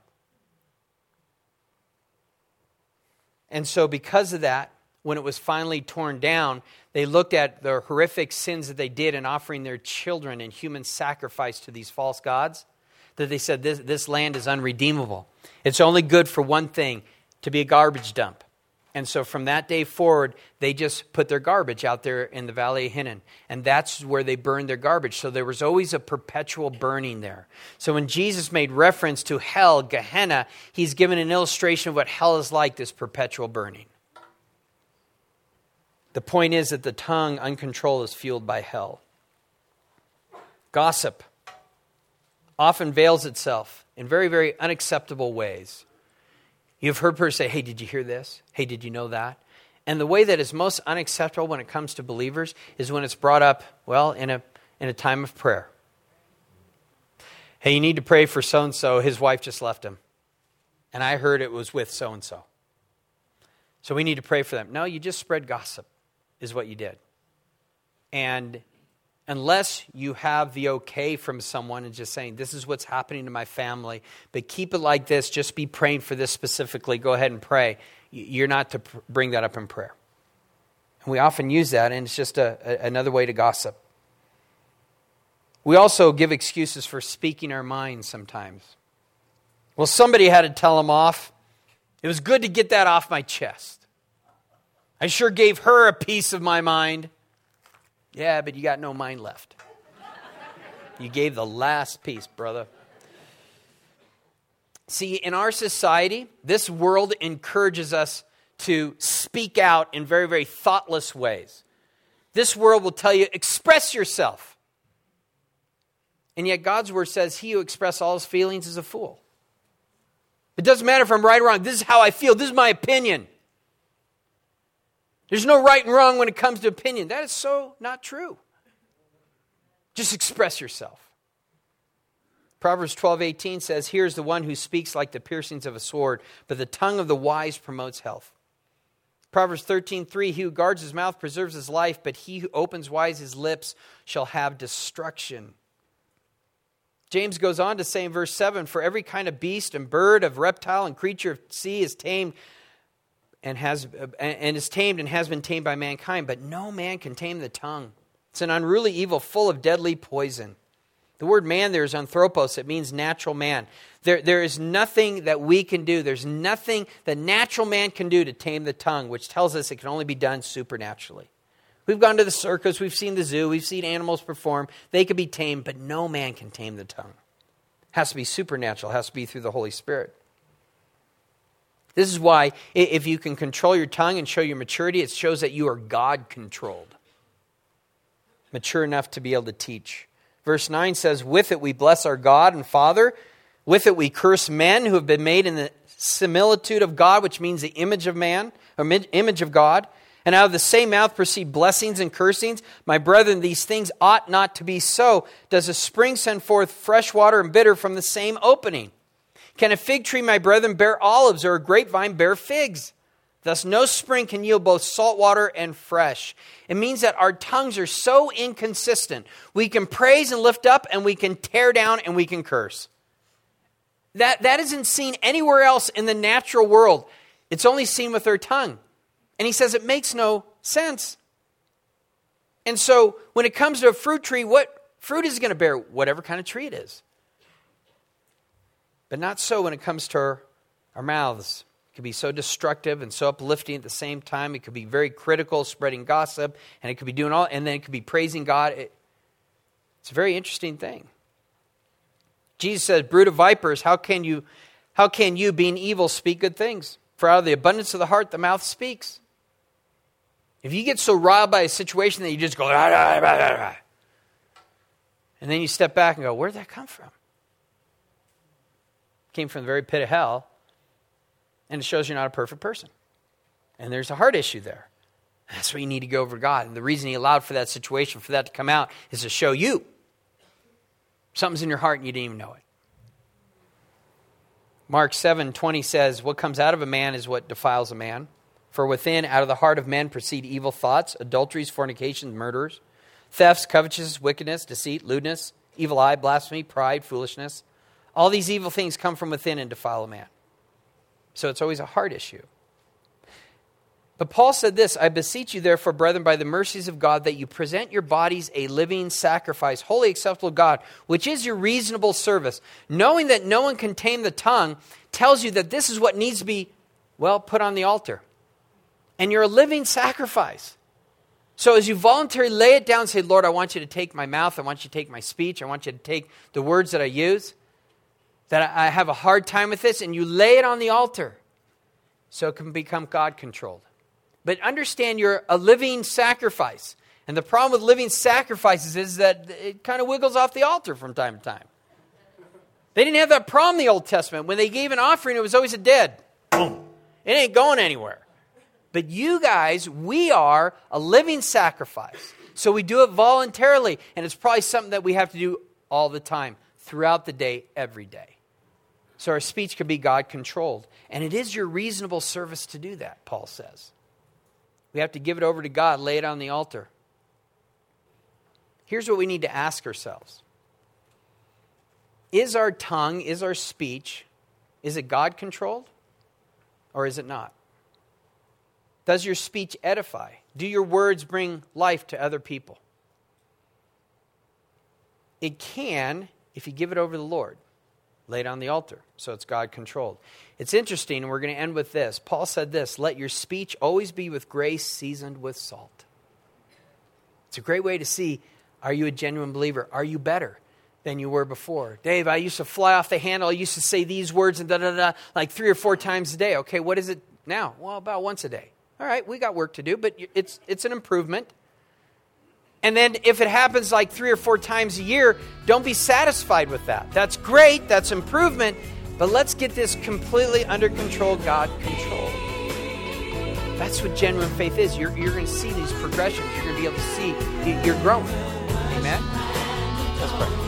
And so because of that, when it was finally torn down, they looked at the horrific sins that they did in offering their children in human sacrifice to these false gods, that they said this, this land is unredeemable. It's only good for one thing, to be a garbage dump. And so from that day forward, they just put their garbage out there in the Valley of Hinnom. And that's where they burned their garbage. So there was always a perpetual burning there. So when Jesus made reference to hell, Gehenna, he's given an illustration of what hell is like, this perpetual burning. The point is that the tongue, uncontrolled, is fueled by hell. Gossip often veils itself in very, very unacceptable ways. You've heard people say, hey, did you hear this? Hey, did you know that? And the way that is most unacceptable when it comes to believers is when it's brought up, well, in a in a time of prayer. Hey, you need to pray for so-and-so. His wife just left him. And I heard it was with so-and-so. So we need to pray for them. No, you just spread gossip is what you did. And unless you have the okay from someone and just saying, this is what's happening to my family, but keep it like this, just be praying for this specifically, go ahead and pray. You're not to pr- bring that up in prayer. And we often use that, and it's just a, a, another way to gossip. We also give excuses for speaking our minds sometimes. Well, somebody had to tell them off. It was good to get that off my chest. I sure gave her a piece of my mind. Yeah, but you got no mind left. You gave the last piece, brother. See, in our society, this world encourages us to speak out in very, very thoughtless ways. This world will tell you, express yourself. And yet God's word says, he who expresses all his feelings is a fool. It doesn't matter if I'm right or wrong. This is how I feel. This is my opinion. There's no right and wrong when it comes to opinion. That is so not true. Just express yourself. Proverbs twelve eighteen says, here's the one who speaks like the piercings of a sword, but the tongue of the wise promotes health. Proverbs thirteen three, he who guards his mouth preserves his life, but he who opens wise his lips shall have destruction. James goes on to say in verse seven, for every kind of beast and bird, of reptile and creature of sea is tamed and has and is tamed and has been tamed by mankind, but no man can tame the tongue. It's an unruly evil full of deadly poison. The word man there is anthropos. It means natural man. There, there is nothing that we can do. There's nothing that natural man can do to tame the tongue, which tells us it can only be done supernaturally. We've gone to the circus. We've seen the zoo. We've seen animals perform. They can be tamed, but no man can tame the tongue. It has to be supernatural. It has to be through the Holy Spirit. This is why if you can control your tongue and show your maturity, it shows that you are God-controlled. Mature enough to be able to teach. Verse nine says, with it we bless our God and Father. With it we curse men who have been made in the similitude of God, which means the image of man, or image of God. And out of the same mouth proceed blessings and cursings. My brethren, these things ought not to be so. Does a spring send forth fresh water and bitter from the same opening? Can a fig tree, my brethren, bear olives, or a grapevine bear figs? Thus no spring can yield both salt water and fresh. It means that our tongues are so inconsistent. We can praise and lift up, and we can tear down, and we can curse. That, that isn't seen anywhere else in the natural world. It's only seen with our tongue. And he says it makes no sense. And so when it comes to a fruit tree, what fruit is it going to bear? Whatever kind of tree it is. But not so when it comes to our, our mouths. It can be so destructive and so uplifting at the same time. It could be very critical, spreading gossip, and it could be doing all, and then it could be praising God. It, it's a very interesting thing. Jesus says, brood of vipers, how can you, how can you, being evil, speak good things? For out of the abundance of the heart, the mouth speaks. If you get so riled by a situation that you just go, rah, rah, rah, rah, rah, and then you step back and go, where did that come from? It came from the very pit of hell, and it shows you're not a perfect person. And there's a heart issue there. That's why you need to go over to God. And the reason he allowed for that situation, for that to come out, is to show you. Something's in your heart and you didn't even know it. Mark seven twenty says, what comes out of a man is what defiles a man. For within, out of the heart of men proceed evil thoughts, adulteries, fornications, murders, thefts, covetousness, wickedness, deceit, lewdness, evil eye, blasphemy, pride, foolishness. All these evil things come from within and defile a man. So it's always a heart issue. But Paul said this, I beseech you therefore, brethren, by the mercies of God, that you present your bodies a living sacrifice, wholly acceptable to God, which is your reasonable service. Knowing that no one can tame the tongue tells you that this is what needs to be, well, put on the altar. And you're a living sacrifice. So as you voluntarily lay it down and say, Lord, I want you to take my mouth, I want you to take my speech, I want you to take the words that I use, that I have a hard time with this, and you lay it on the altar so it can become God-controlled. But understand you're a living sacrifice. And the problem with living sacrifices is that it kind of wiggles off the altar from time to time. They didn't have that problem in the Old Testament. When they gave an offering, it was always a dead. Boom. It ain't going anywhere. But you guys, we are a living sacrifice. So we do it voluntarily. And it's probably something that we have to do all the time, throughout the day, every day. So our speech can be God-controlled. And it is your reasonable service to do that, Paul says. We have to give it over to God, lay it on the altar. Here's what we need to ask ourselves. Is our tongue, is our speech, is it God-controlled or is it not? Does your speech edify? Do your words bring life to other people? It can if you give it over to the Lord. Lay it on the altar, so it's God-controlled. It's interesting, and we're going to end with this. Paul said this, let your speech always be with grace seasoned with salt. It's a great way to see, are you a genuine believer? Are you better than you were before? Dave, I used to fly off the handle. I used to say these words and da-da-da, like three or four times a day. Okay, what is it now? Well, about once a day. All right, we got work to do, but it's it's an improvement. And then if it happens like three or four times a year, don't be satisfied with that. That's great. That's improvement. But let's get this completely under control, God control. That's what genuine faith is. You're, you're going to see these progressions. You're going to be able to see you're growing. Amen? Let's pray.